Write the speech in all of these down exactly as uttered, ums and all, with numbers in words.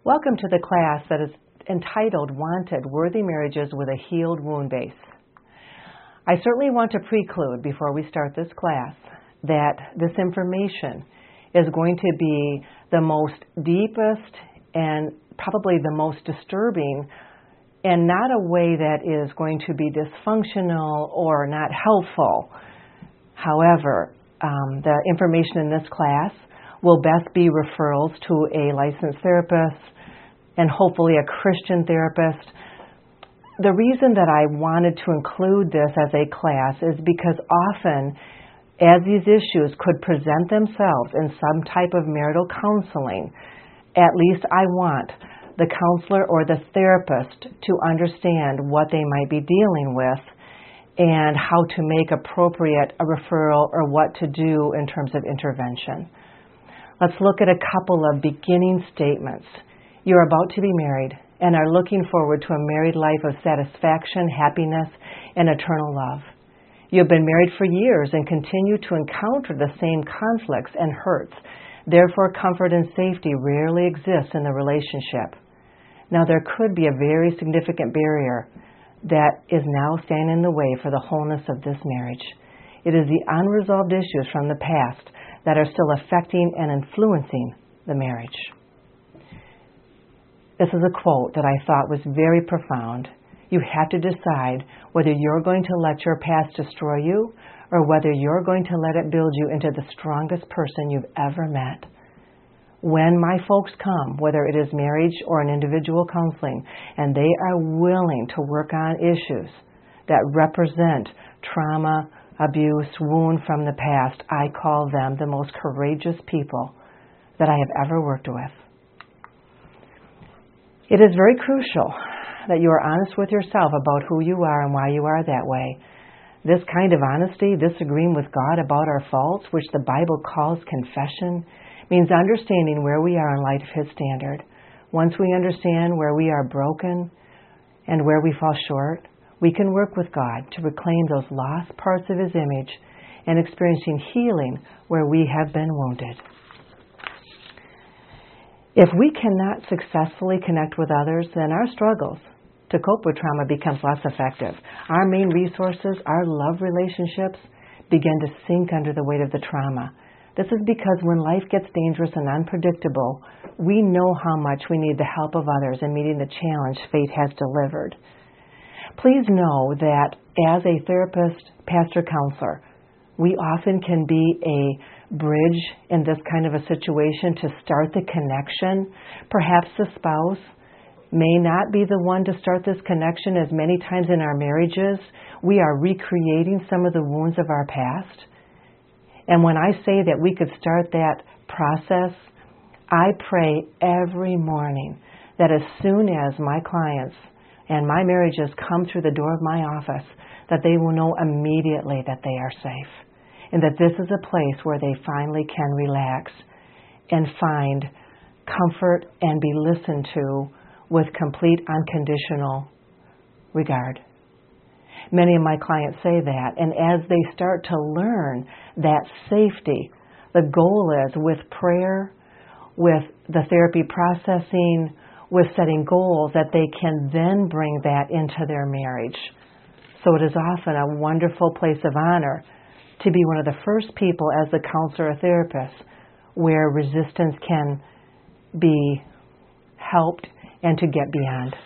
Welcome to the class that is entitled Wanted Worthy Marriages with a Healed Wound Base. I certainly want to preclude before we start this class that this information is going to be the most deepest and probably the most disturbing, and not a way that is going to be dysfunctional or not helpful. However, um, the information in this class will best be referrals to a licensed therapist and hopefully a Christian therapist. The reason that I wanted to include this as a class is because often, as these issues could present themselves in some type of marital counseling, at least I want the counselor or the therapist to understand what they might be dealing with and how to make appropriate a referral or what to do in terms of intervention. Let's look at a couple of beginning statements. You're about to be married and are looking forward to a married life of satisfaction, happiness, and eternal love. You've been married for years and continue to encounter the same conflicts and hurts. Therefore, comfort and safety rarely exist in the relationship. Now, there could be a very significant barrier that is now standing in the way for the wholeness of this marriage. It is the unresolved issues from the past that are still affecting and influencing the marriage. This is a quote that I thought was very profound. You have to decide whether you're going to let your past destroy you or whether you're going to let it build you into the strongest person you've ever met. When my folks come, whether it is marriage or an individual counseling, and they are willing to work on issues that represent trauma, abuse, wound from the past, I call them the most courageous people that I have ever worked with. It is very crucial that you are honest with yourself about who you are and why you are that way. This kind of honesty, disagreeing with God about our faults, which the Bible calls confession, means understanding where we are in light of His standard. Once we understand where we are broken and where we fall short, we can work with God to reclaim those lost parts of His image and experiencing healing where we have been wounded. If we cannot successfully connect with others, then our struggles to cope with trauma becomes less effective. Our main resources, our love relationships, begin to sink under the weight of the trauma. This is because when life gets dangerous and unpredictable, we know how much we need the help of others in meeting the challenge fate has delivered. Please know that as a therapist, pastor, counselor, we often can be a bridge in this kind of a situation to start the connection. Perhaps the spouse may not be the one to start this connection. As many times in our marriages, we are recreating some of the wounds of our past. And when I say that we could start that process, I pray every morning that as soon as my clients and my marriages come through the door of my office, that they will know immediately that they are safe and that this is a place where they finally can relax and find comfort and be listened to with complete unconditional regard. Many of my clients say that, and as they start to learn that safety, the goal is with prayer, with the therapy processing, with setting goals, that they can then bring that into their marriage. So it is often a wonderful place of honor to be one of the first people as a counselor or therapist where resistance can be helped and to get beyond.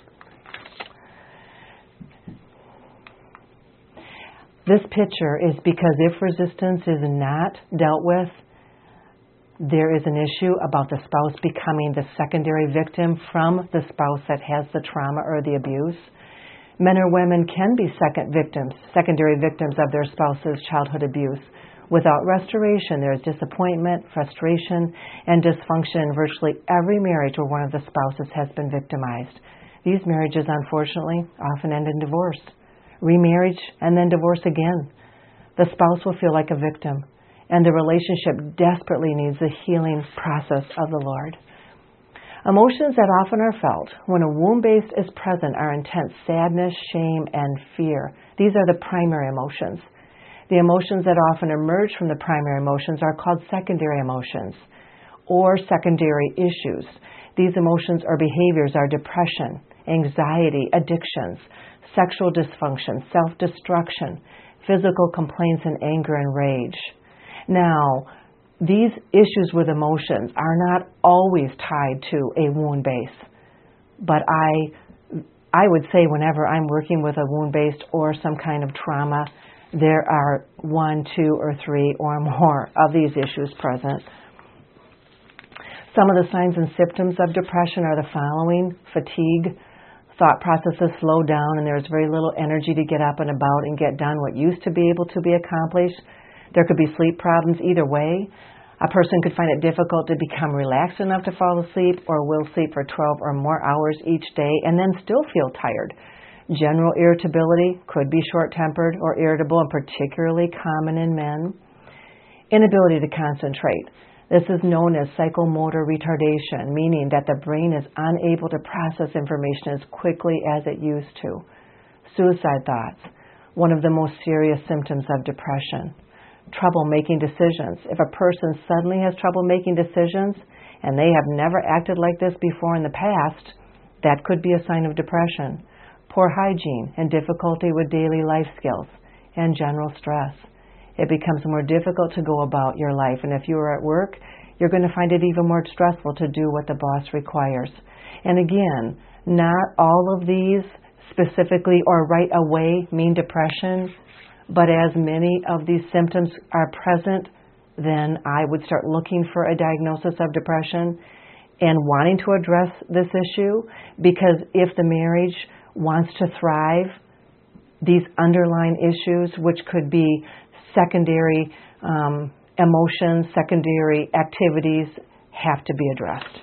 This picture is because if resistance is not dealt with, there is an issue about the spouse becoming the secondary victim from the spouse that has the trauma or the abuse. Men or women can be second victims, secondary victims of their spouse's childhood abuse. Without restoration, there is disappointment, frustration, and dysfunction in virtually every marriage where one of the spouses has been victimized. These marriages, unfortunately, often end in divorce, remarriage, and then divorce again. The spouse will feel like a victim, and the relationship desperately needs the healing process of the Lord. Emotions that often are felt when a womb base is present are intense sadness, shame, and fear. These are the primary emotions. The emotions that often emerge from the primary emotions are called secondary emotions, or secondary issues. These emotions or behaviors are depression, anxiety, addictions, sexual dysfunction, self-destruction, physical complaints, and anger and rage. Now, these issues with emotions are not always tied to a wound base, but I, I would say whenever I'm working with a wound-based or some kind of trauma, there are one, two, or three or more of these issues present. Some of the signs and symptoms of depression are the following: fatigue, thought processes slow down, and there's very little energy to get up and about and get done what used to be able to be accomplished. There could be sleep problems either way. A person could find it difficult to become relaxed enough to fall asleep, or will sleep for twelve or more hours each day and then still feel tired. General irritability, could be short-tempered or irritable, and particularly common in men. Inability to concentrate. This is known as psychomotor retardation, meaning that the brain is unable to process information as quickly as it used to. Suicide thoughts, one of the most serious symptoms of depression. Trouble making decisions. If a person suddenly has trouble making decisions and they have never acted like this before in the past, that could be a sign of depression. Poor hygiene and difficulty with daily life skills, and general stress. It becomes more difficult to go about your life, and if you are at work, you're going to find it even more stressful to do what the boss requires. And again, not all of these specifically or right away mean depression, but as many of these symptoms are present, then I would start looking for a diagnosis of depression and wanting to address this issue, because if the marriage wants to thrive, these underlying issues, which could be secondary um, emotions, secondary activities, have to be addressed.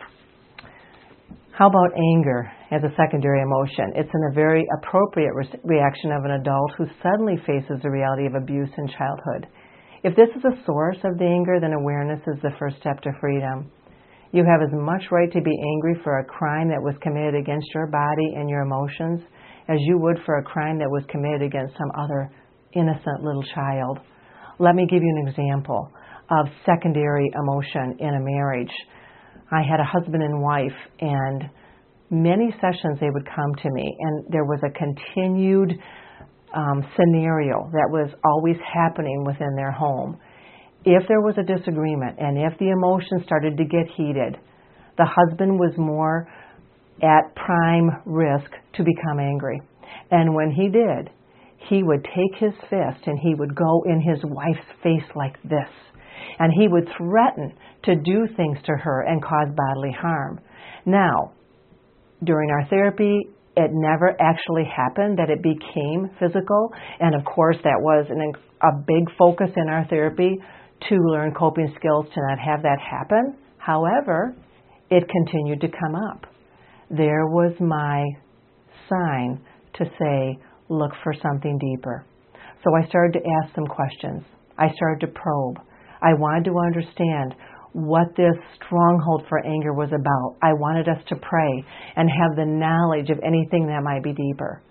How about anger as a secondary emotion? It's in a very appropriate re- reaction of an adult who suddenly faces the reality of abuse in childhood. If this is a source of the anger, then awareness is the first step to freedom. You have as much right to be angry for a crime that was committed against your body and your emotions as you would for a crime that was committed against some other innocent little child. Let me give you an example of secondary emotion in a marriage. I had a husband and wife, and many sessions they would come to me, and there was a continued um, scenario that was always happening within their home. If there was a disagreement and if the emotions started to get heated, the husband was more at prime risk to become angry. And when he did, he would take his fist and he would go in his wife's face like this. And he would threaten to do things to her and cause bodily harm. Now, during our therapy, it never actually happened that it became physical. And of course, that was an, a big focus in our therapy, to learn coping skills to not have that happen. However, it continued to come up. There was my sign to say, look for something deeper. So I started to ask some questions. I started to probe. I wanted to understand what this stronghold for anger was about. I wanted us to pray and have the knowledge of anything that might be deeper.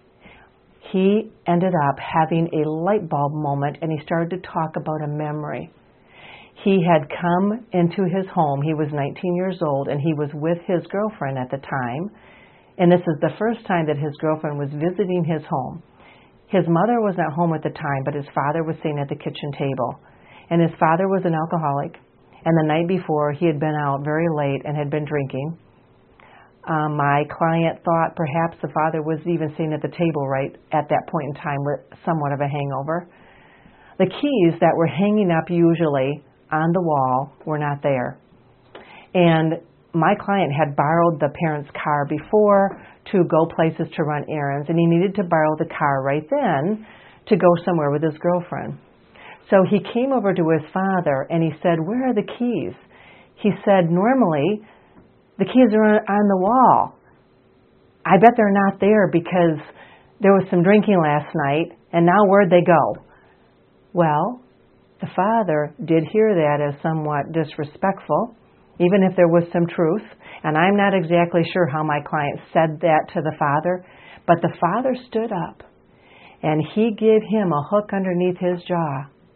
He ended up having a light bulb moment, and he started to talk about a memory. He had come into his home. He was nineteen years old, and he was with his girlfriend at the time. And this is the first time that his girlfriend was visiting his home. His mother was not home at the time, but his father was sitting at the kitchen table. And his father was an alcoholic. And the night before, he had been out very late and had been drinking. Um, my client thought perhaps the father was even sitting at the table right at that point in time with somewhat of a hangover. The keys that were hanging up usually on the wall were not there. And my client had borrowed the parents' car before to go places to run errands, and he needed to borrow the car right then to go somewhere with his girlfriend. So he came over to his father and he said, "Where are the keys?" He said, "Normally, the keys are on the wall. I bet they're not there because there was some drinking last night, and now where'd they go?" Well, the father did hear that as somewhat disrespectful, even if there was some truth. And I'm not exactly sure how my client said that to the father, but the father stood up, and he gave him a hook underneath his jaw.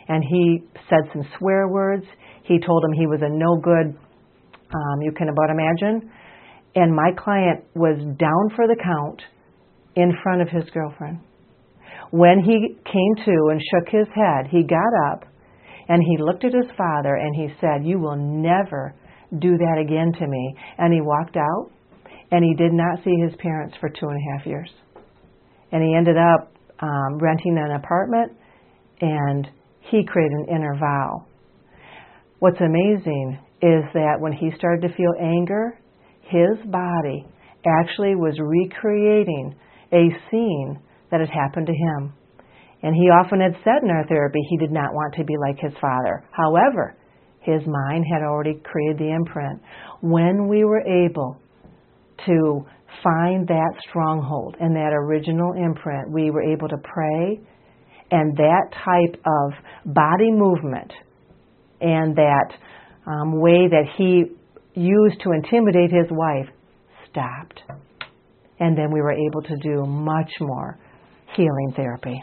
and he said some swear words. He told him he was a no good, um, you can about imagine. And my client was down for the count in front of his girlfriend. When he came to and shook his head, he got up and he looked at his father and he said, "You will never do that again to me." And he walked out, and he did not see his parents for two and a half years. And he ended up um, renting an apartment, and he created an inner vow. What's amazing is that when he started to feel anger, his body actually was recreating a scene that had happened to him. And he often had said in our therapy he did not want to be like his father. However, his mind had already created the imprint. When we were able to find that stronghold and that original imprint, we were able to pray, and that type of body movement and that um, way that he used to intimidate his wife stopped. And then we were able to do much more healing therapy.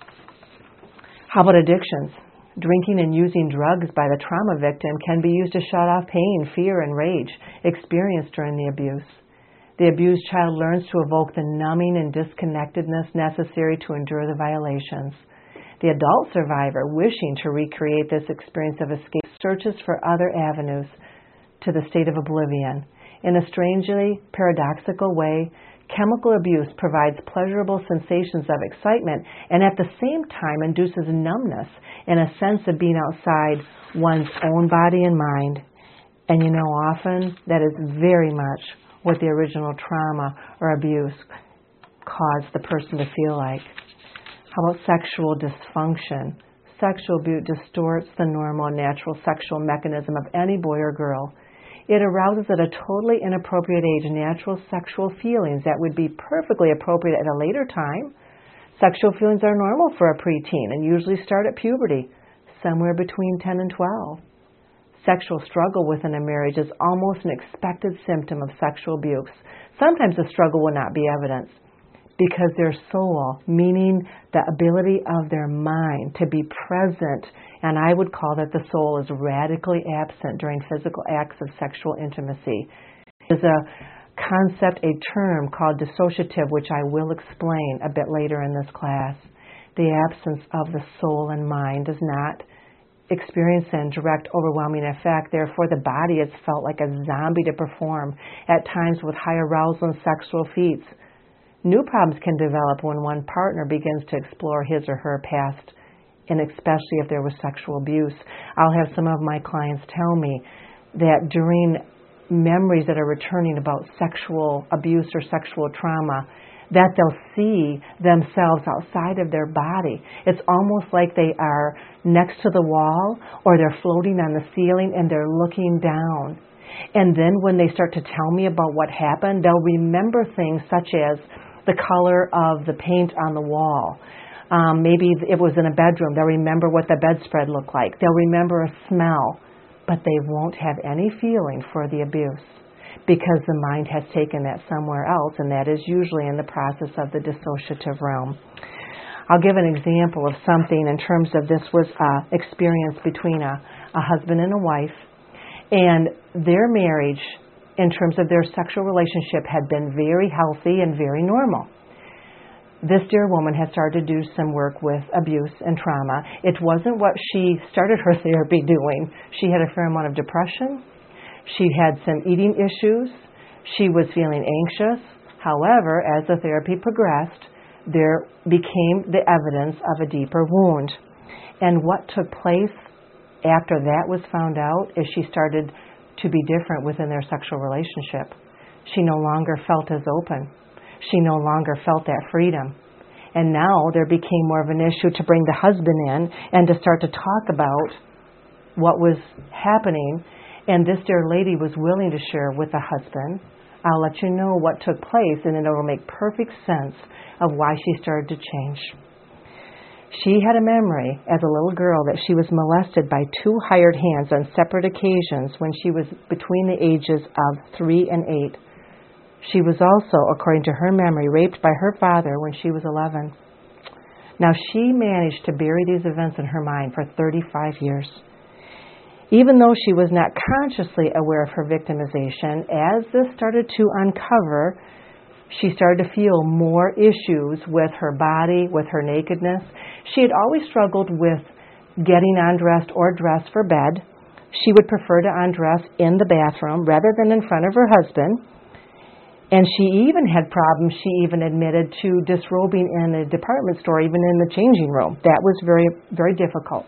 How about addictions? Drinking and using drugs by the trauma victim can be used to shut off pain, fear, and rage experienced during the abuse. The abused child learns to evoke the numbing and disconnectedness necessary to endure the violations. The adult survivor, wishing to recreate this experience of escape, searches for other avenues to the state of oblivion. In a strangely paradoxical way, chemical abuse provides pleasurable sensations of excitement and at the same time induces numbness and a sense of being outside one's own body and mind. And you know, often that is very much what the original trauma or abuse caused the person to feel like. How about sexual dysfunction? Sexual abuse distorts the normal, natural sexual mechanism of any boy or girl. It arouses at a totally inappropriate age natural sexual feelings that would be perfectly appropriate at a later time. Sexual feelings are normal for a preteen and usually start at puberty, somewhere between ten and twelve. Sexual struggle within a marriage is almost an expected symptom of sexual abuse. Sometimes the struggle will not be evident because their soul, meaning the ability of their mind to be present, and I would call that the soul is radically absent during physical acts of sexual intimacy. There's a concept, a term called dissociative, which I will explain a bit later in this class. The absence of the soul and mind does not experience in direct overwhelming effect. Therefore, the body is felt like a zombie to perform, at times with high arousal and sexual feats. New problems can develop when one partner begins to explore his or her past, and especially if there was sexual abuse. I'll have some of my clients tell me that during memories that are returning about sexual abuse or sexual trauma, that they'll see themselves outside of their body. It's almost like they are next to the wall or they're floating on the ceiling and they're looking down. And then when they start to tell me about what happened, they'll remember things such as the color of the paint on the wall. Um, maybe it was in a bedroom. They'll remember what the bedspread looked like. They'll remember a smell, but they won't have any feeling for the abuse because the mind has taken that somewhere else, and that is usually in the process of the dissociative realm. I'll give an example of something in terms of this was an experience between a, a husband and a wife, and their marriage, in terms of their sexual relationship, had been very healthy and very normal. This dear woman had started to do some work with abuse and trauma. It wasn't what she started her therapy doing. She had a fair amount of depression. She had some eating issues. She was feeling anxious. However, as the therapy progressed, there became the evidence of a deeper wound. And what took place after that was found out is she started to be different within their sexual relationship. She no longer felt as open. She no longer felt that freedom. And now there became more of an issue to bring the husband in and to start to talk about what was happening. And this dear lady was willing to share with the husband. I'll let you know what took place, and it will make perfect sense of why she started to change. She had a memory as a little girl that she was molested by two hired hands on separate occasions when she was between the ages of three and eight. She was also, according to her memory, raped by her father when she was eleven. Now, she managed to bury these events in her mind for thirty-five years. Even though she was not consciously aware of her victimization, as this started to uncover, she started to feel more issues with her body, with her nakedness. She had always struggled with getting undressed or dressed for bed. She would prefer to undress in the bathroom rather than in front of her husband. And she even had problems, she even admitted, to disrobing in a department store, even in the changing room. That was very, very difficult.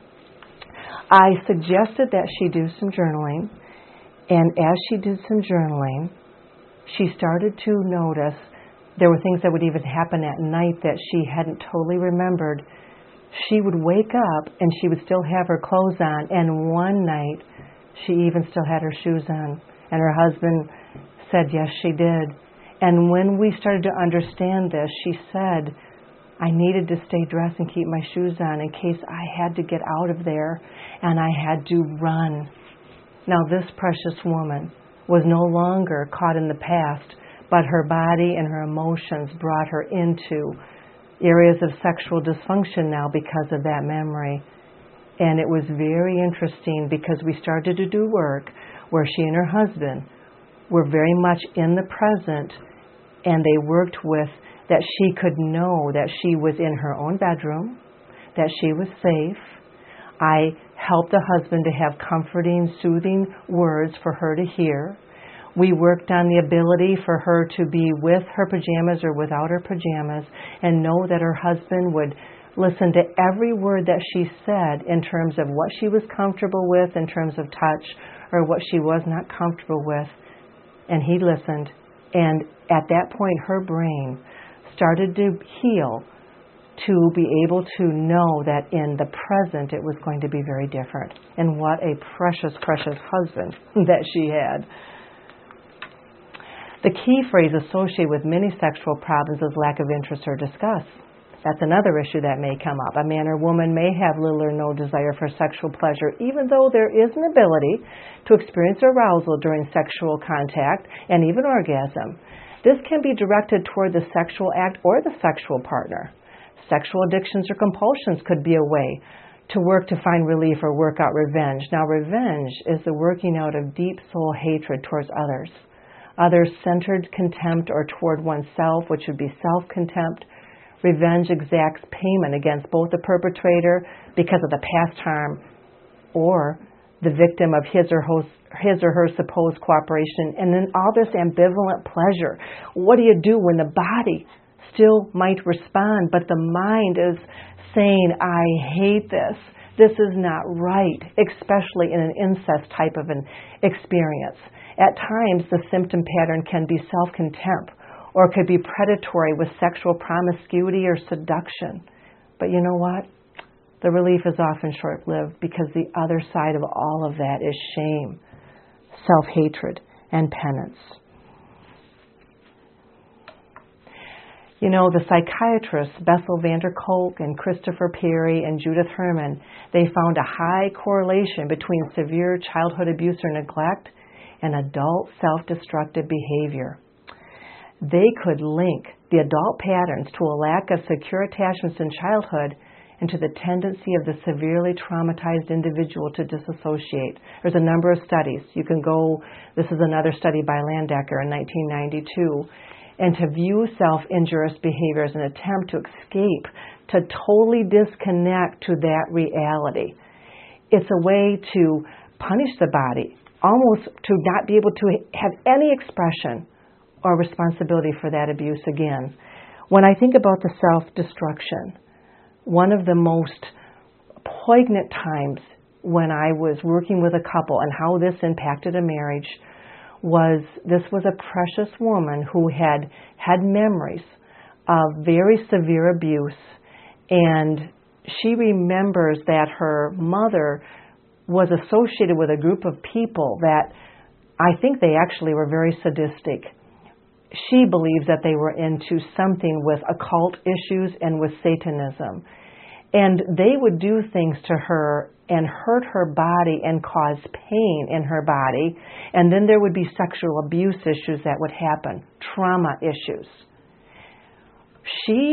I suggested that she do some journaling, and as she did some journaling, she started to notice there were things that would even happen at night that she hadn't totally remembered. She would wake up and she would still have her clothes on, and one night she even still had her shoes on, and her husband said yes, she did. And when we started to understand this, she said, I needed to stay dressed and keep my shoes on in case I had to get out of there and I had to run. Now, this precious woman was no longer caught in the past, but her body and her emotions brought her into areas of sexual dysfunction now because of that memory. And it was very interesting because we started to do work where she and her husband were very much in the present, and they worked with that she could know that she was in her own bedroom, that she was safe. I helped the husband to have comforting, soothing words for her to hear. We worked on the ability for her to be with her pajamas or without her pajamas and know that her husband would listen to every word that she said in terms of what she was comfortable with, in terms of touch, or what she was not comfortable with. And he listened. And at that point, her brain started to heal to be able to know that in the present it was going to be very different. And what a precious, precious husband that she had. The key phrase associated with many sexual problems is lack of interest or disgust. That's another issue that may come up. A man or woman may have little or no desire for sexual pleasure, even though there is an ability to experience arousal during sexual contact and even orgasm. This can be directed toward the sexual act or the sexual partner. Sexual addictions or compulsions could be a way to work to find relief or work out revenge. Now, revenge is the working out of deep soul hatred towards others. Others-centered contempt or toward oneself, which would be self-contempt. Revenge exacts payment against both the perpetrator because of the past harm or the victim of his or her, his or her supposed cooperation. And then all this ambivalent pleasure. What do you do when the body still might respond, but the mind is saying, I hate this. This is not right, especially in an incest type of an experience. At times, the symptom pattern can be self-contempt, or it could be predatory with sexual promiscuity or seduction. But you know what? The relief is often short-lived because the other side of all of that is shame, self-hatred, and penance. You know, the psychiatrists Bessel van der Kolk and Christopher Perry and Judith Herman, they found a high correlation between severe childhood abuse or neglect and adult self-destructive behavior. They could link the adult patterns to a lack of secure attachments in childhood and to the tendency of the severely traumatized individual to disassociate. There's a number of studies. You can go, this is another study by Landecker in nineteen ninety-two, and to view self-injurious behavior as an attempt to escape, to totally disconnect to that reality. It's a way to punish the body, almost to not be able to have any expression or responsibility for that abuse again. When I think about the self-destruction, one of the most poignant times when I was working with a couple and how this impacted a marriage was this was a precious woman who had had memories of very severe abuse, and she remembers that her mother was associated with a group of people that I think they actually were very sadistic. She believes that they were into something with occult issues and with Satanism. And they would do things to her and hurt her body and cause pain in her body. And then there would be sexual abuse issues that would happen, trauma issues. She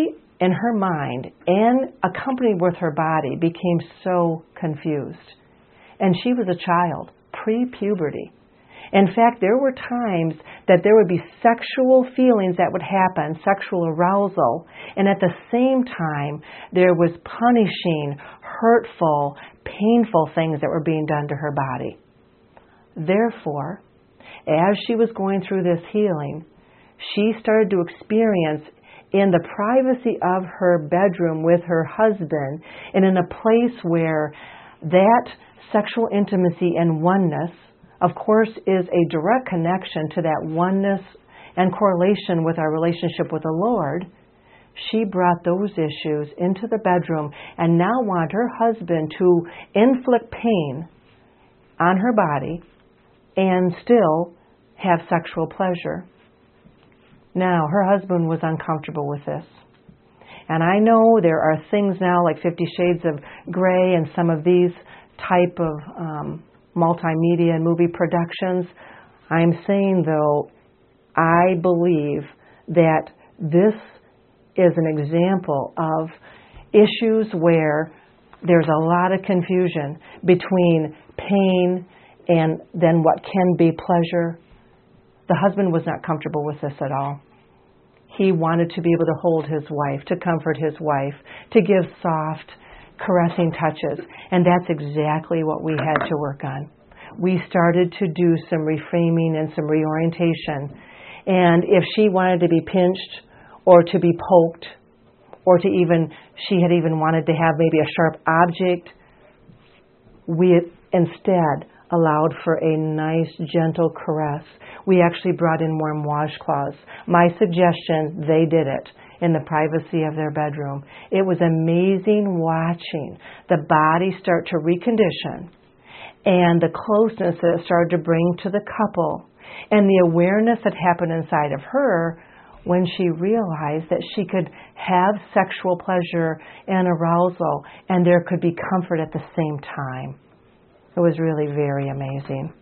in her mind and accompanied with her body became so confused. And she was a child, pre-puberty. In fact, there were times that there would be sexual feelings that would happen, sexual arousal, and at the same time, there was punishing, hurtful, painful things that were being done to her body. Therefore, as she was going through this healing, she started to experience in the privacy of her bedroom with her husband and in a place where that sexual intimacy and oneness, of course, is a direct connection to that oneness and correlation with our relationship with the Lord. She brought those issues into the bedroom and now wanted her husband to inflict pain on her body and still have sexual pleasure. Now, her husband was uncomfortable with this. And I know there are things now like Fifty Shades of Grey and some of these type of um, multimedia and movie productions. I'm saying, though, I believe that this is an example of issues where there's a lot of confusion between pain and then what can be pleasure. The husband was not comfortable with this at all. He wanted to be able to hold his wife, to comfort his wife, to give soft, caressing touches. And that's exactly what we had to work on. We started to do some reframing and some reorientation. And if she wanted to be pinched or to be poked or to even, she had even wanted to have maybe a sharp object, we instead allowed for a nice, gentle caress. We actually brought in warm washcloths. My suggestion, they did it in the privacy of their bedroom. It was amazing watching the body start to recondition and the closeness that it started to bring to the couple and the awareness that happened inside of her when she realized that she could have sexual pleasure and arousal and there could be comfort at the same time. It was really very amazing.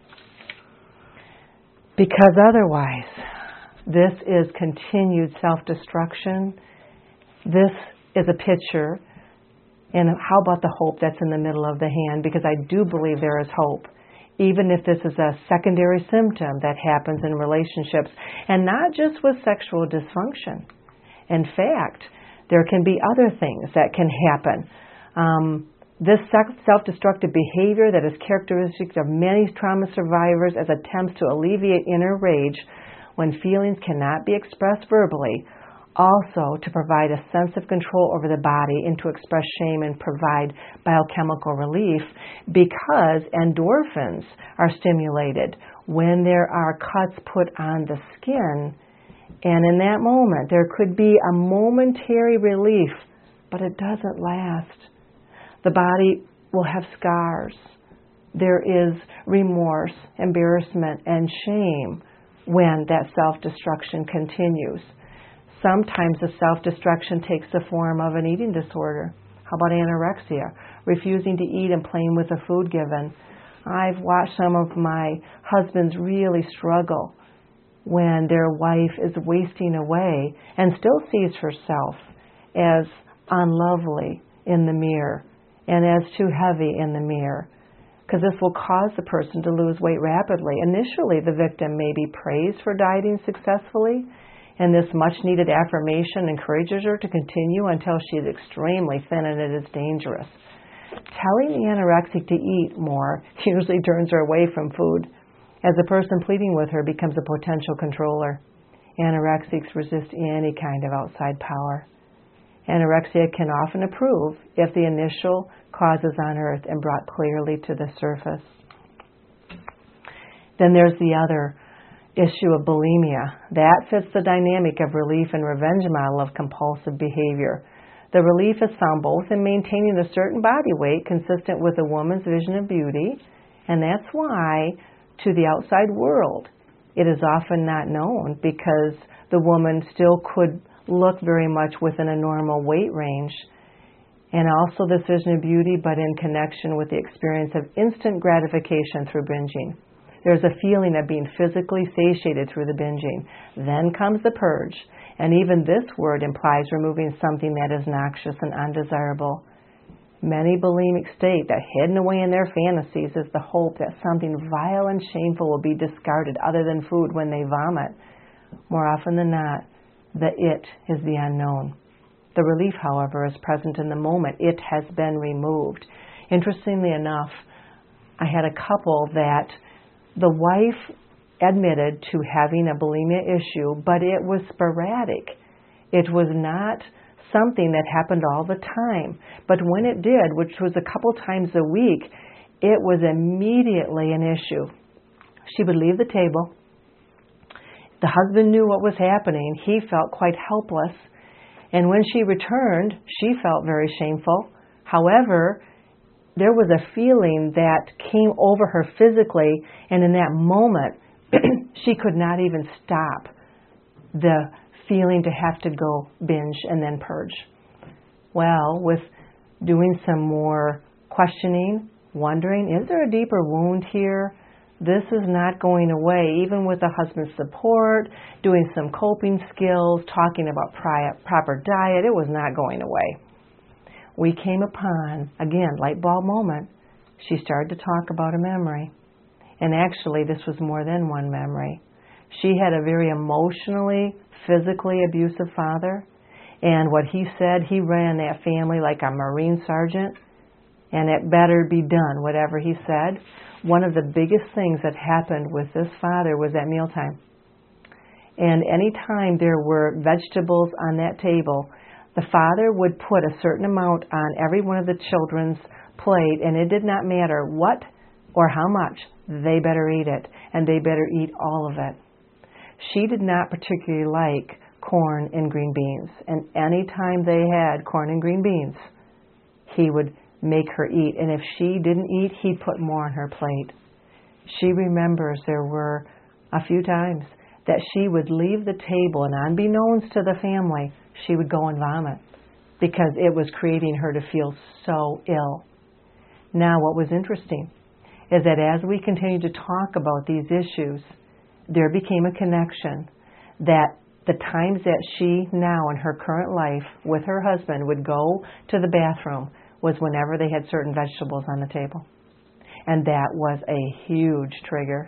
Because otherwise, this is continued self-destruction. This is a picture. And how about the hope that's in the middle of the hand? Because I do believe there is hope. Even if this is a secondary symptom that happens in relationships. And not just with sexual dysfunction. In fact, there can be other things that can happen. Um, This self-destructive behavior that is characteristic of many trauma survivors as attempts to alleviate inner rage when feelings cannot be expressed verbally, also to provide a sense of control over the body and to express shame and provide biochemical relief because endorphins are stimulated when there are cuts put on the skin. And in that moment, there could be a momentary relief, but it doesn't last. The body will have scars. There is remorse, embarrassment, and shame when that self-destruction continues. Sometimes the self-destruction takes the form of an eating disorder. How about anorexia? Refusing to eat and playing with the food given. I've watched some of my husbands really struggle when their wife is wasting away and still sees herself as unlovely in the mirror and as too heavy in the mirror, because this will cause the person to lose weight rapidly. Initially, the victim may be praised for dieting successfully, and this much-needed affirmation encourages her to continue until she is extremely thin, and it is dangerous. Telling the anorexic to eat more usually turns her away from food, as the person pleading with her becomes a potential controller. Anorexics resist any kind of outside power. Anorexia can often improve if the initial cause is unearthed and brought clearly to the surface. Then there's the other issue of bulimia. That fits the dynamic of relief and revenge model of compulsive behavior. The relief is found both in maintaining a certain body weight consistent with a woman's vision of beauty, and that's why to the outside world it is often not known, because the woman still could look very much within a normal weight range. And also this vision of beauty, but in connection with the experience of instant gratification through binging. There's a feeling of being physically satiated through the binging. Then comes the purge. And even this word implies removing something that is noxious and undesirable. Many bulimics state that hidden away in their fantasies is the hope that something vile and shameful will be discarded other than food when they vomit. More often than not, the it is the unknown. The relief, however, is present in the moment. It has been removed. Interestingly enough, I had a couple that the wife admitted to having a bulimia issue, but it was sporadic. It was not something that happened all the time. But when it did, which was a couple times a week, it was immediately an issue. She would leave the table. The husband knew what was happening. He felt quite helpless. And when she returned, she felt very shameful. However, there was a feeling that came over her physically, and in that moment, she could not even stop the feeling to have to go binge and then purge. Well, with doing some more questioning, wondering, is there a deeper wound here? This is not going away. Even with the husband's support, doing some coping skills, talking about pri- proper diet, it was not going away. We came upon, again, light bulb moment, she started to talk about a memory. And actually, this was more than one memory. She had a very emotionally, physically abusive father. And what he said, he ran that family like a Marine sergeant. And it better be done, whatever he said. One of the biggest things that happened with this father was at mealtime. And any time there were vegetables on that table, the father would put a certain amount on every one of the children's plate, and it did not matter what or how much, they better eat it, and they better eat all of it. She did not particularly like corn and green beans, and any time they had corn and green beans, he would make her eat, and if she didn't eat, he'd put more on her plate. She remembers there were a few times that she would leave the table, and unbeknownst to the family, she would go and vomit because it was creating her to feel so ill. Now, what was interesting is that as we continued to talk about these issues, there became a connection that the times that she now in her current life with her husband would go to the bathroom was whenever they had certain vegetables on the table. And that was a huge trigger.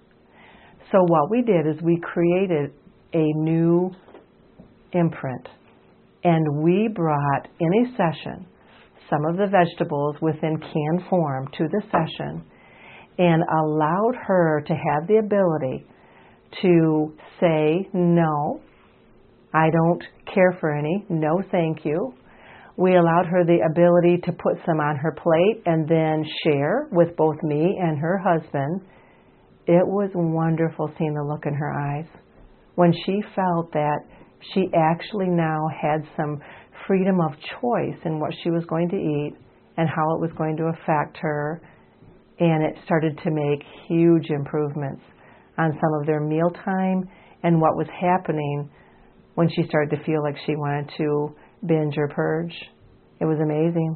So what we did is we created a new imprint. And we brought in a session some of the vegetables within canned form to the session and allowed her to have the ability to say, no, I don't care for any, no thank you. We allowed her the ability to put some on her plate and then share with both me and her husband. It was wonderful seeing the look in her eyes when she felt that she actually now had some freedom of choice in what she was going to eat and how it was going to affect her. And it started to make huge improvements on some of their mealtime and what was happening when she started to feel like she wanted to binge or purge. It was amazing.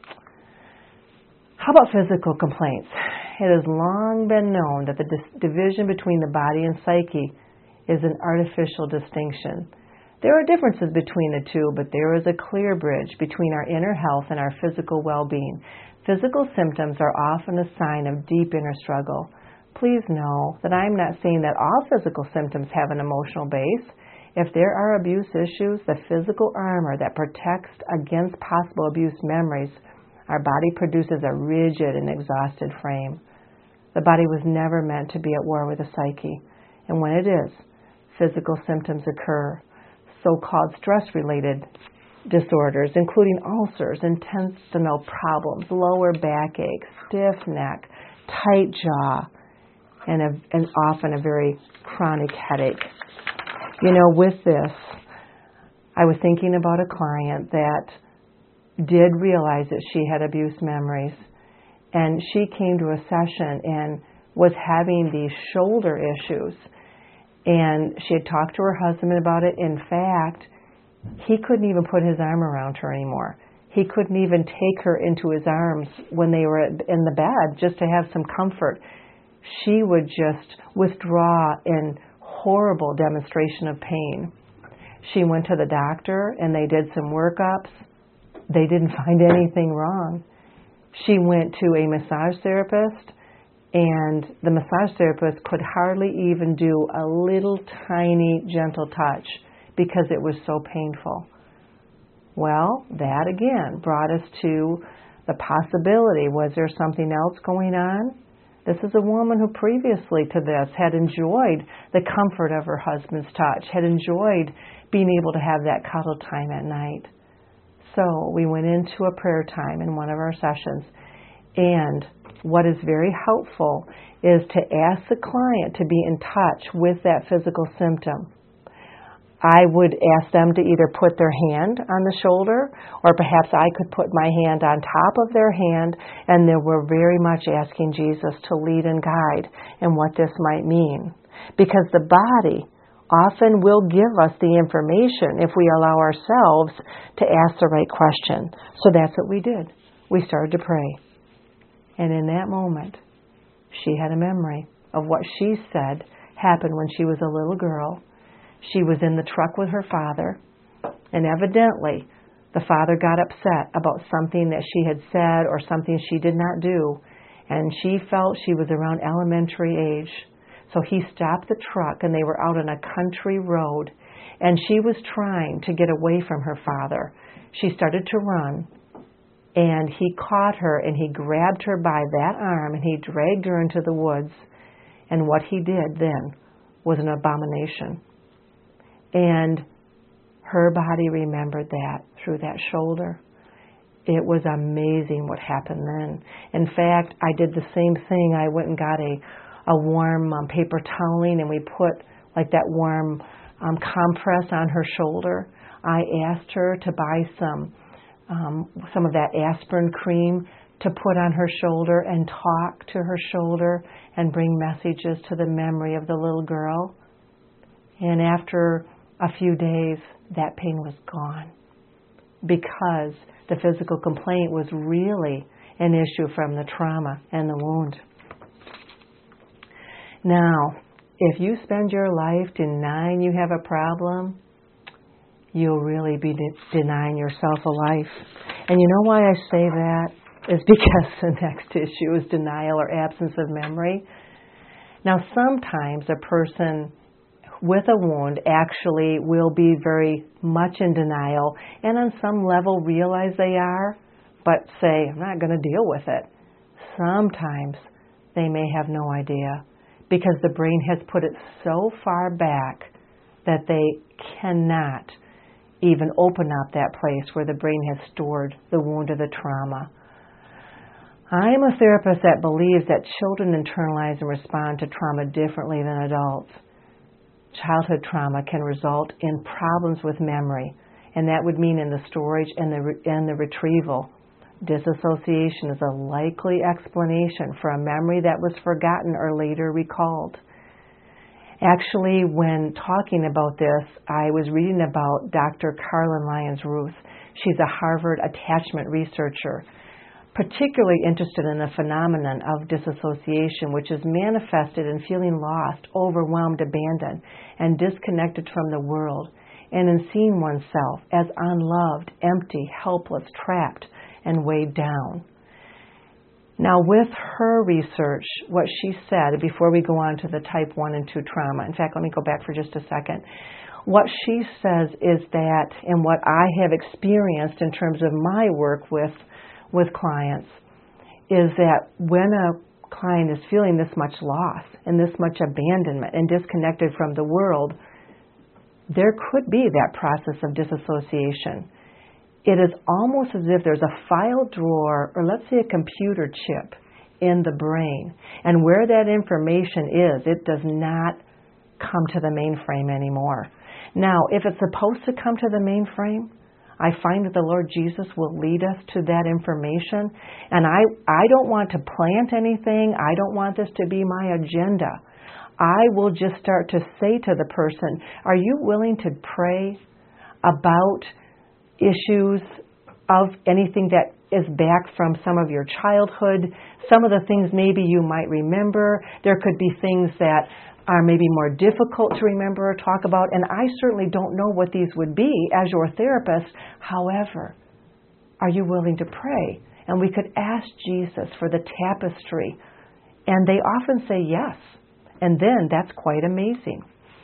How about physical complaints? It has long been known that the dis- division between the body and psyche is an artificial distinction. There are differences between the two, but there is a clear bridge between our inner health and our physical well-being. Physical symptoms are often a sign of deep inner struggle. Please know that I'm not saying that all physical symptoms have an emotional base. If there are abuse issues, the physical armor that protects against possible abuse memories, our body produces a rigid and exhausted frame. The body was never meant to be at war with the psyche. And when it is, physical symptoms occur. So-called stress-related disorders, including ulcers, intestinal problems, lower backache, stiff neck, tight jaw, and, a, and often a very chronic headache. You know, with this, I was thinking about a client that did realize that she had abuse memories, and she came to a session and was having these shoulder issues. And she had talked to her husband about it. In fact, he couldn't even put his arm around her anymore. He couldn't even take her into his arms when they were in the bed just to have some comfort. she would just withdraw in horrible demonstration of pain. She went to the doctor and they did some workups. They didn't find anything wrong. She went to a massage therapist, and the massage therapist could hardly even do a little tiny gentle touch because it was so painful. Well, that again brought us to the possibility, was there something else going on? This is a woman who previously to this had enjoyed the comfort of her husband's touch, had enjoyed being able to have that cuddle time at night. So we went into a prayer time in one of our sessions, and what is very helpful is to ask the client to be in touch with that physical symptom. I would ask them to either put their hand on the shoulder, or perhaps I could put my hand on top of their hand, and they were very much asking Jesus to lead and guide in what this might mean. Because the body often will give us the information if we allow ourselves to ask the right question. So that's what we did. We started to pray. And in that moment, she had a memory of what she said happened when she was a little girl. She was in the truck with her father, and evidently the father got upset about something that she had said or something she did not do, and she felt she was around elementary age. So he stopped the truck, and they were out on a country road, and she was trying to get away from her father. She started to run, and he caught her, and he grabbed her by that arm, and he dragged her into the woods. And what he did then was an abomination. And her body remembered that through that shoulder. It was amazing what happened then. In fact, I did the same thing. I went and got a, a warm um, paper toweling, and we put like that warm um, compress on her shoulder. I asked her to buy some um, some of that aspirin cream to put on her shoulder and talk to her shoulder and bring messages to the memory of the little girl. And after a few days, that pain was gone because the physical complaint was really an issue from the trauma and the wound. Now, if you spend your life denying you have a problem, you'll really be de- denying yourself a life. And you know why I say that? Is because the next issue is denial or absence of memory. Now, sometimes a person with a wound actually will be very much in denial and on some level realize they are, but say, I'm not going to deal with it. Sometimes they may have no idea because the brain has put it so far back that they cannot even open up that place where the brain has stored the wound or the trauma. I'm a therapist that believes that children internalize and respond to trauma differently than adults. Childhood trauma can result in problems with memory, and that would mean in the storage and the re- and the retrieval. Disassociation is a likely explanation for a memory that was forgotten or later recalled. Actually, when talking about this, I was reading about Doctor Carlin Lyons Ruth. She's a Harvard attachment researcher, particularly interested in the phenomenon of disassociation, which is manifested in feeling lost, overwhelmed, abandoned, and disconnected from the world, and in seeing oneself as unloved, empty, helpless, trapped, and weighed down. Now, with her research, what she said, before we go on to the type one and two trauma, in fact, let me go back for just a second. What she says is that, and what I have experienced in terms of my work with with clients, is that when a client is feeling this much loss and this much abandonment and disconnected from the world, there could be that process of disassociation. It is almost as if there's a file drawer, or let's say a computer chip in the brain, and where that information is, it does not come to the mainframe anymore. Now, if it's supposed to come to the mainframe, I find that the Lord Jesus will lead us to that information. And I, I don't want to plant anything. I don't want this to be my agenda. I will just start to say to the person, are you willing to pray about issues of anything that is back from some of your childhood. Some of the things maybe you might remember. There could be things that are maybe more difficult to remember or talk about. And I certainly don't know what these would be as your therapist. However, are you willing to pray? And we could ask Jesus for the tapestry. And they often say yes. And then that's quite amazing.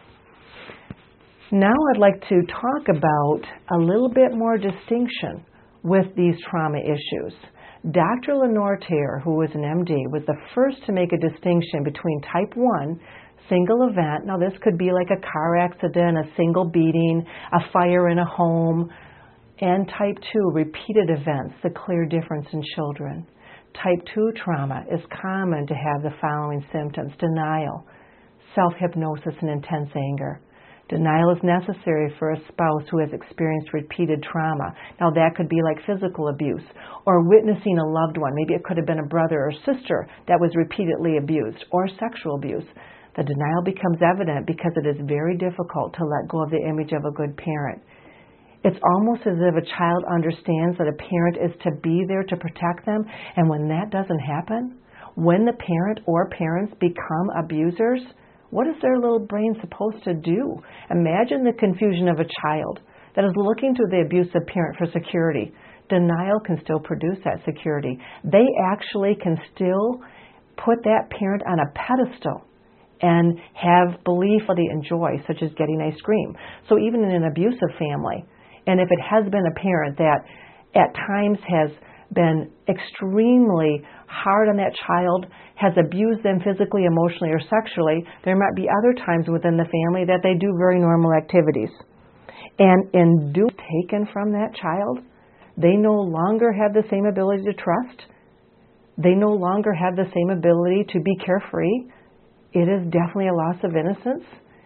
Now I'd like to talk about a little bit more distinction with these trauma issues. Doctor Lenore Terr, who was an M D, was the first to make a distinction between type one, single event. Now this could be like a car accident, a single beating, a fire in a home, and type two, repeated events, the clear difference in children. Type two trauma is common to have the following symptoms: denial, self-hypnosis, and intense anger. Denial is necessary for a spouse who has experienced repeated trauma. Now that could be like physical abuse or witnessing a loved one. Maybe it could have been a brother or sister that was repeatedly abused, or sexual abuse. The denial becomes evident because it is very difficult to let go of the image of a good parent. It's almost as if a child understands that a parent is to be there to protect them, and when that doesn't happen, when the parent or parents become abusers, what is their little brain supposed to do? Imagine the confusion of a child that is looking to the abusive parent for security. Denial can still produce that security. They actually can still put that parent on a pedestal and have belief that they enjoy, such as getting ice cream. So even in an abusive family, and if it has been a parent that at times has been extremely hard on that child, has abused them physically, emotionally, or sexually, there might be other times within the family that they do very normal activities. And in doing taken from that child, they no longer have the same ability to trust. They no longer have the same ability to be carefree. It is definitely a loss of innocence.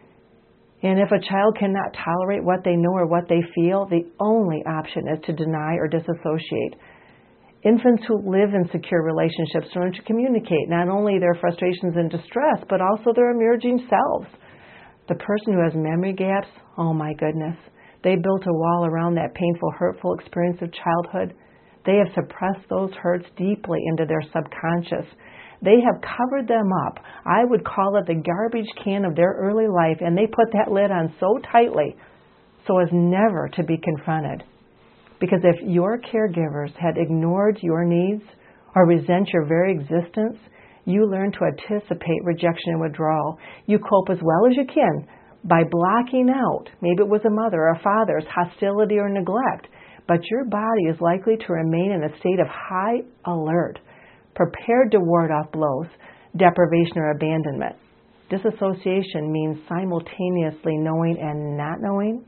And if a child cannot tolerate what they know or what they feel, the only option is to deny or disassociate. Infants who live in secure relationships learn to communicate not only their frustrations and distress, but also their emerging selves. The person who has memory gaps, oh my goodness, they built a wall around that painful, hurtful experience of childhood. They have suppressed those hurts deeply into their subconscious. They have covered them up. I would call it the garbage can of their early life, and they put that lid on so tightly so as never to be confronted. Because if your caregivers had ignored your needs or resent your very existence, you learn to anticipate rejection and withdrawal. You cope as well as you can by blocking out, maybe it was a mother or a father's hostility or neglect, but your body is likely to remain in a state of high alert, prepared to ward off blows, deprivation, or abandonment. Disassociation means simultaneously knowing and not knowing.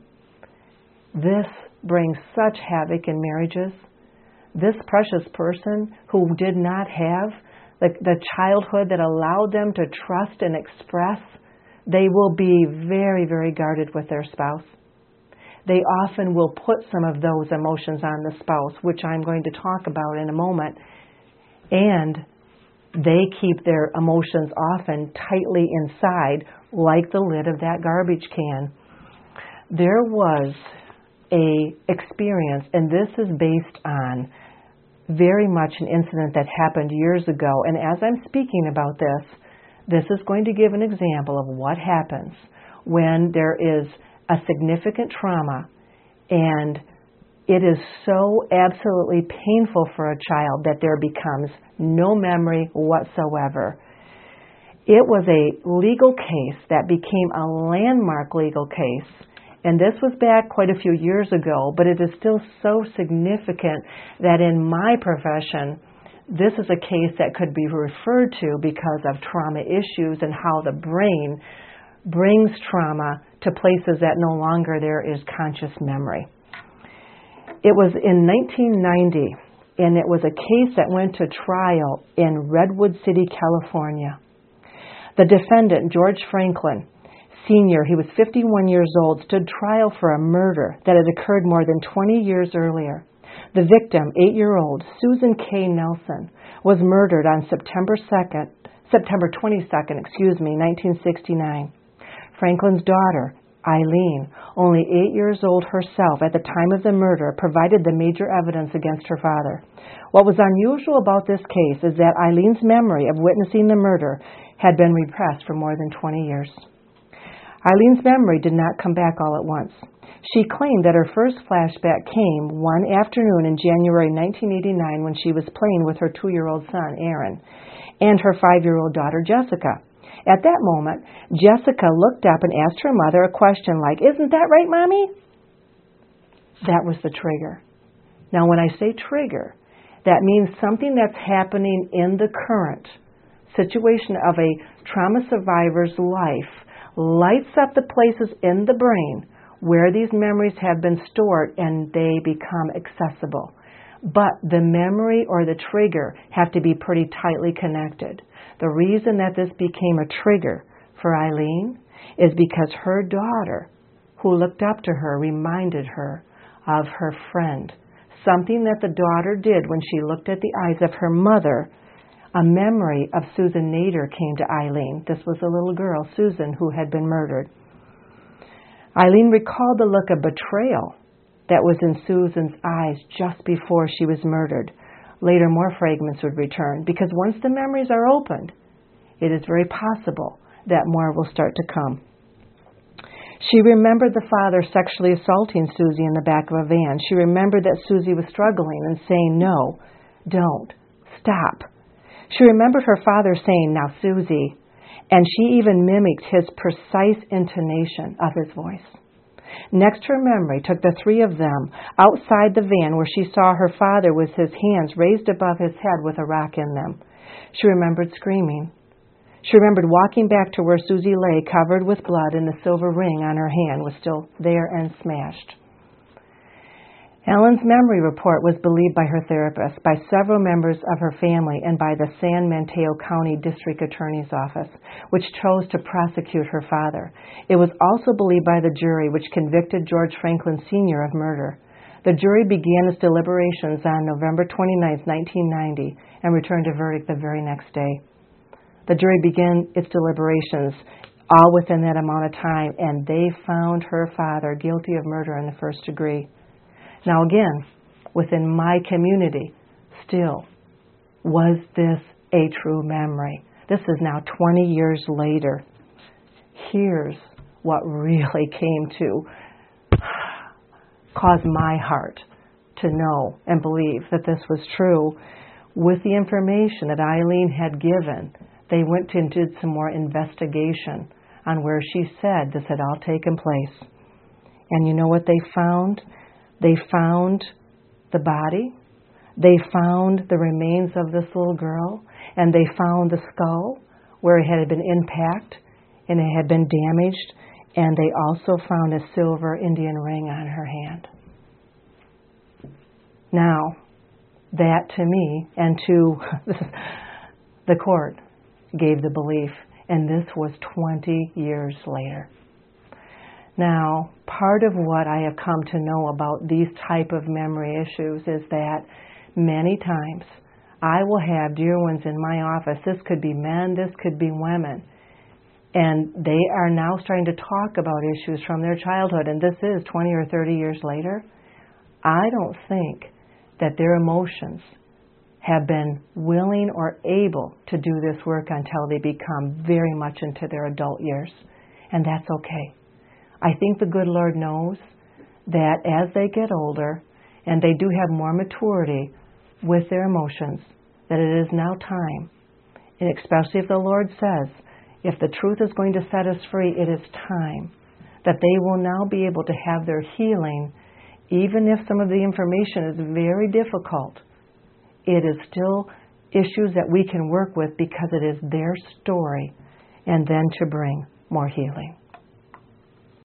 This brings such havoc in marriages. This precious person who did not have the, the childhood that allowed them to trust and express, they will be very, very guarded with their spouse. They often will put some of those emotions on the spouse, which I'm going to talk about in a moment. And they keep their emotions often tightly inside, like the lid of that garbage can. There was a experience, and this is based on very much an incident that happened years ago. And as I'm speaking about this, this is going to give an example of what happens when there is a significant trauma and it is so absolutely painful for a child that there becomes no memory whatsoever. It was a legal case that became a landmark legal case. And this was back quite a few years ago, but it is still so significant that in my profession, this is a case that could be referred to because of trauma issues and how the brain brings trauma to places that no longer there is conscious memory. It was in nineteen ninety, and it was a case that went to trial in Redwood City, California. The defendant, George Franklin, Senior, he was fifty-one years old, stood trial for a murder that had occurred more than twenty years earlier. The victim, eight-year-old Susan K. Nelson, was murdered on September second, September twenty-second, excuse me, nineteen sixty-nine. Franklin's daughter, Eileen, only eight years old herself at the time of the murder, provided the major evidence against her father. What was unusual about this case is that Eileen's memory of witnessing the murder had been repressed for more than twenty years. Eileen's memory did not come back all at once. She claimed that her first flashback came one afternoon in January nineteen eighty-nine when she was playing with her two-year-old son, Aaron, and her five-year-old daughter, Jessica. At that moment, Jessica looked up and asked her mother a question like, "Isn't that right, Mommy?" That was the trigger. Now, when I say trigger, that means something that's happening in the current situation of a trauma survivor's life lights up the places in the brain where these memories have been stored and they become accessible. But the memory or the trigger have to be pretty tightly connected. The reason that this became a trigger for Eileen is because her daughter, who looked up to her, reminded her of her friend. Something that the daughter did when she looked at the eyes of her mother. A memory of Susan Nader came to Eileen. This was a little girl, Susan, who had been murdered. Eileen recalled the look of betrayal that was in Susan's eyes just before she was murdered. Later, more fragments would return, because once the memories are opened, it is very possible that more will start to come. She remembered the father sexually assaulting Susie in the back of a van. She remembered that Susie was struggling and saying, "No, don't, stop." She remembered her father saying, "Now, Susie," and she even mimicked his precise intonation of his voice. Next, her memory took the three of them outside the van where she saw her father with his hands raised above his head with a rock in them. She remembered screaming. She remembered walking back to where Susie lay covered with blood and the silver ring on her hand was still there and smashed. Ellen's memory report was believed by her therapist, by several members of her family, and by the San Mateo County District Attorney's Office, which chose to prosecute her father. It was also believed by the jury, which convicted George Franklin Senior of murder. The jury began its deliberations on November twenty-ninth, nineteen ninety, and returned a verdict the very next day. The jury began its deliberations all within that amount of time, and they found her father guilty of murder in the first degree. Now again, within my community, still, was this a true memory? This is now twenty years later. Here's what really came to cause my heart to know and believe that this was true. With the information that Eileen had given, they went and did some more investigation on where she said this had all taken place. And you know what they found? They found the body, they found the remains of this little girl, and they found the skull where it had been impacted and it had been damaged, and they also found a silver Indian ring on her hand. Now, that to me and to the court gave the belief, and this was twenty years later. Now, part of what I have come to know about these type of memory issues is that many times I will have dear ones in my office. This could be men, this could be women. And they are now starting to talk about issues from their childhood. And this is twenty or thirty years later. I don't think that their emotions have been willing or able to do this work until they become very much into their adult years. And that's okay. I think the good Lord knows that as they get older and they do have more maturity with their emotions, that it is now time, and especially if the Lord says, if the truth is going to set us free, it is time that they will now be able to have their healing, even if some of the information is very difficult. It is still issues that we can work with because it is their story, and then to bring more healing.